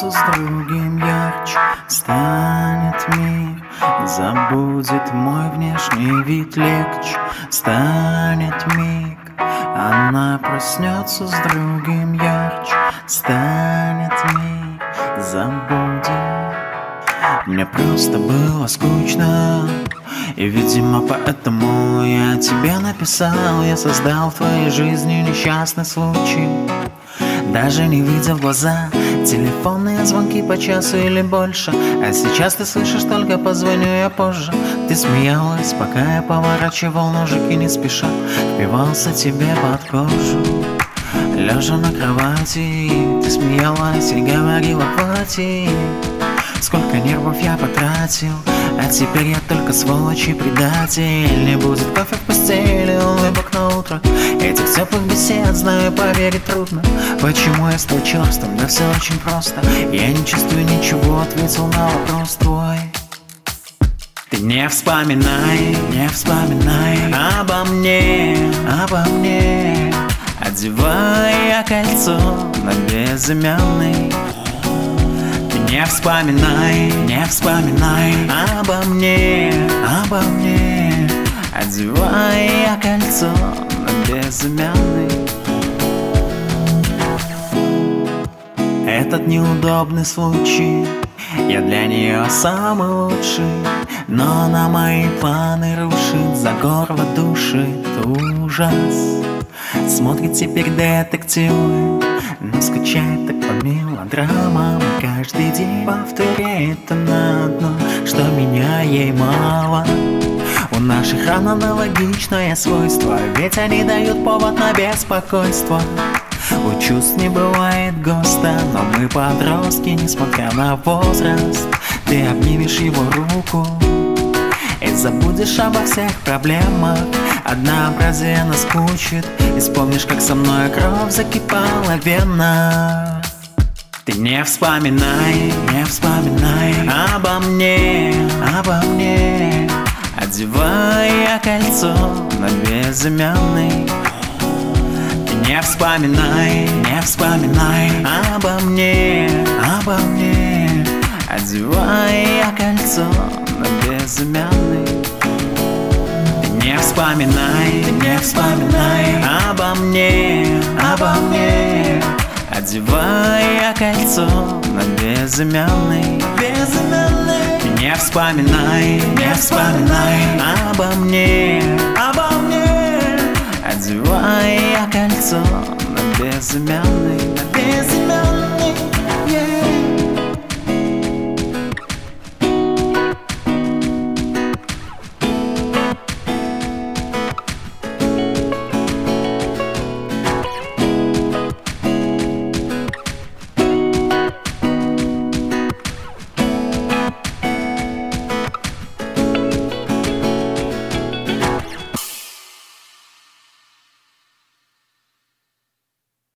проснется с другим ярче станет мир. Забудет мой внешний вид, легче станет миг. Она проснется с другим ярче станет миг. Забудет. Мне просто было скучно, и, видимо, поэтому я тебе написал. Я создал в твоей жизни несчастный случай, даже не видя в глаза. Телефонные звонки по часу или больше, а сейчас ты слышишь только «позвоню я позже». Ты смеялась, пока я поворачивал ножики не спеша, впивался тебе под кожу. Лежа на кровати, ты смеялась и говорила: хватит. Сколько нервов я потратил, а теперь я только сволочь и предатель. Не будет кофе в постели, улыбок на утро, этих теплых бесед, знаю, поверить трудно. Почему я стал черствым? Да все очень просто. Я не чувствую ничего, ответил на вопрос твой. Ты не вспоминай обо мне, одевай я кольцо на безымянный. Не вспоминай обо мне, одевай я кольцо на безымянный. Этот неудобный случай, я для нее самый лучший, но на мои планы рушит, за горло душит ужас. Смотрит теперь детективы, но скучает так по мелодрамам. Каждый день повторяет она одно, что меня ей мало. У наших ран аналогичное свойство, ведь они дают повод на беспокойство. У чувств не бывает ГОСТа, но мы подростки, несмотря на возраст. Ты обнимешь его руку и забудешь обо всех проблемах. Однообразие наскучит, и вспомнишь, как со мной кровь закипала в венах. Ты не вспоминай обо мне, одевай я кольцо на безымянный. Ты не вспоминай обо мне, одевай я кольцо на безымянный. Не вспоминай обо мне, одевай я кольцо на безымянный. Не вспоминай обо мне, одевай я кольцо на безымянный.